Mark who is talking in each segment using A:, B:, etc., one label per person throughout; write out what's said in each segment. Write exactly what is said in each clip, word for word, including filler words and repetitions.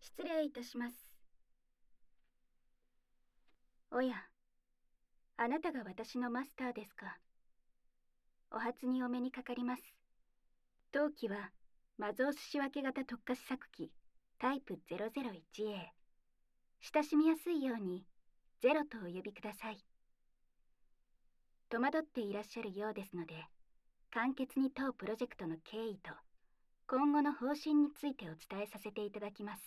A: 失礼いたします。おや、あなたが私のマスターですか。お初にお目にかかります。当機はマゾース仕分け型特化試作機タイプ ゼロゼロいちエー。 親しみやすいようにゼロとお呼びください。戸惑っていらっしゃるようですので、簡潔に当プロジェクトの経緯と今後の方針についてお伝えさせていただきます。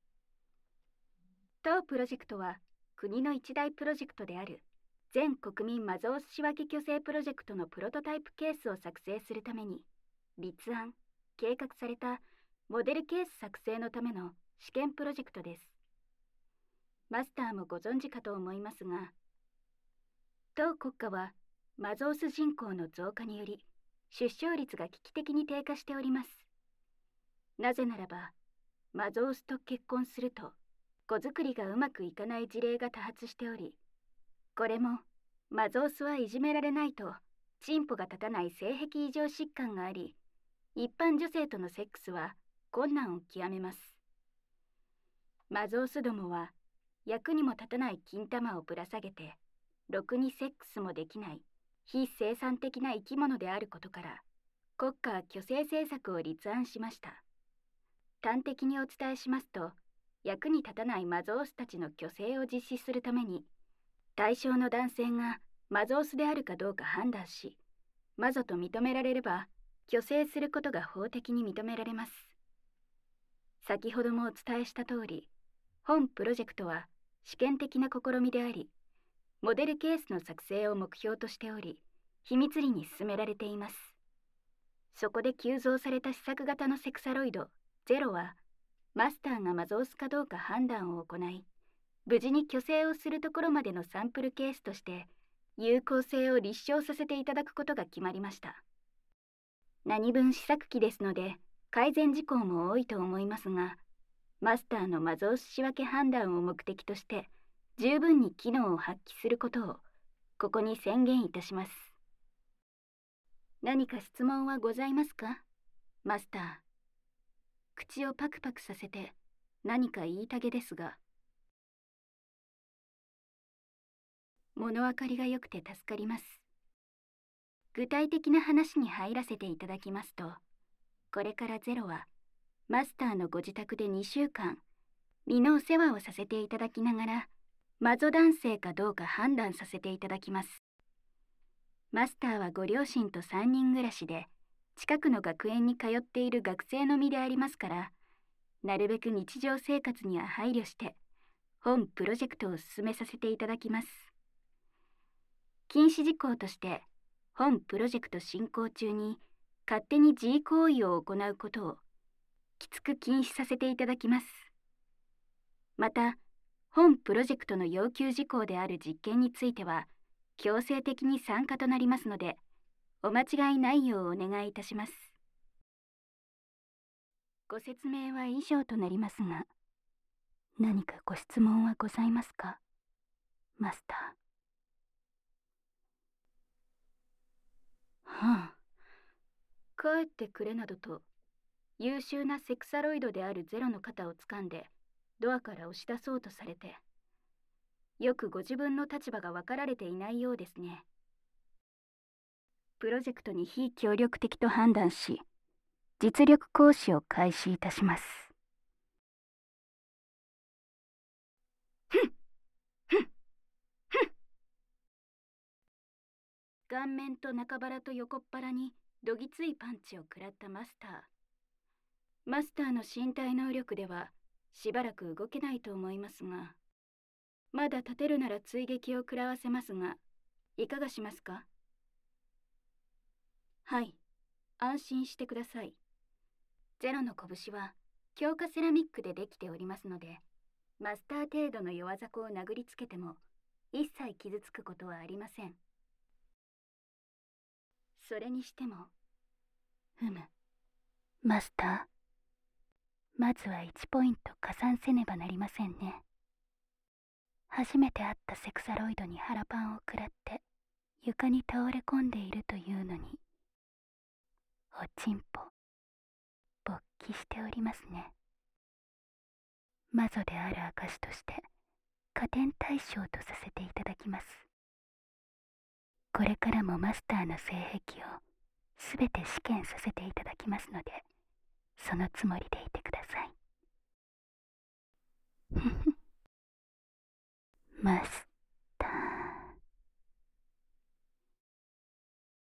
A: 当プロジェクトは国の一大プロジェクトである全国民マゾース仕分け巨星プロジェクトのプロトタイプケースを作成するために立案・計画されたモデルケース作成のための試験プロジェクトです。マスターもご存知かと思いますが、当国家はマゾース人口の増加により出生率が危機的に低下しております。なぜならば、マゾースと結婚すると子作りがうまくいかない事例が多発しており、これもマゾースはいじめられないとチンポが立たない性癖異常疾患があり、一般女性とのセックスは困難を極めます。マゾースどもは役にも立たない金玉をぶら下げてろくにセックスもできない非生産的な生き物であることから、国家は虚勢政策を立案しました。端的にお伝えしますと、役に立たないマゾースたちの虚勢を実施するために、対象の男性がマゾースであるかどうか判断し、マゾと認められれば虚勢することが法的に認められます。先ほどもお伝えした通り、本プロジェクトは試験的な試みであり、モデルケースの作成を目標としており、秘密裏に進められています。そこで急増された試作型のセクサロイドゼロは、マスターがマゾースかどうか判断を行い、無事に虚勢をするところまでのサンプルケースとして有効性を立証させていただくことが決まりました。何分試作機ですので改善事項も多いと思いますが、マスターのマゾース仕分け判断を目的として十分に機能を発揮することをここに宣言いたします。何か質問はございますか、マスター。口をパクパクさせて何か言いたげですが。物分かりが良くて助かります。具体的な話に入らせていただきますと、これからゼロはマスターのご自宅でにしゅうかん身のお世話をさせていただきながら、マゾ男性かどうか判断させていただきます。マスターはご両親とさんにん暮らしで近くの学園に通っている学生の身でありますから、なるべく日常生活には配慮して本プロジェクトを進めさせていただきます。禁止事項として、本プロジェクト進行中に勝手に自慰行為を行うことをきつく禁止させていただきます。また、本プロジェクトの要求事項である実験については強制的に参加となりますので、お間違いないようお願いいたします。ご説明は以上となりますが、何かご質問はございますか、マスター。はあ、帰ってくれなどと優秀なセクサロイドであるゼロの肩を掴んでドアから押し出そうとされて、よくご自分の立場が分かられていないようですね。プロジェクトに非協力的と判断し、実力行使を開始いたします。ふんふんふん。顔面と中腹と横っ腹にどぎついパンチを食らったマスター。マスターの身体能力ではしばらく動けないと思いますが、まだ立てるなら追撃を食らわせますが、いかがしますか。はい、安心してください。ゼロの拳は強化セラミックでできておりますので、マスター程度の弱雑魚を殴りつけても一切傷つくことはありません。それにしても、ふむ、マスター、まずはいちポイント加算せねばなりませんね。初めて会ったセクサロイドに腹パンを食らって床に倒れ込んでいるというのに、おちんぽ勃起しておりますね。 魔女である証として加点対象とさせていただきます。これからもマスターの性癖をすべて試験させていただきますので、そのつもりでいてください。ふふマス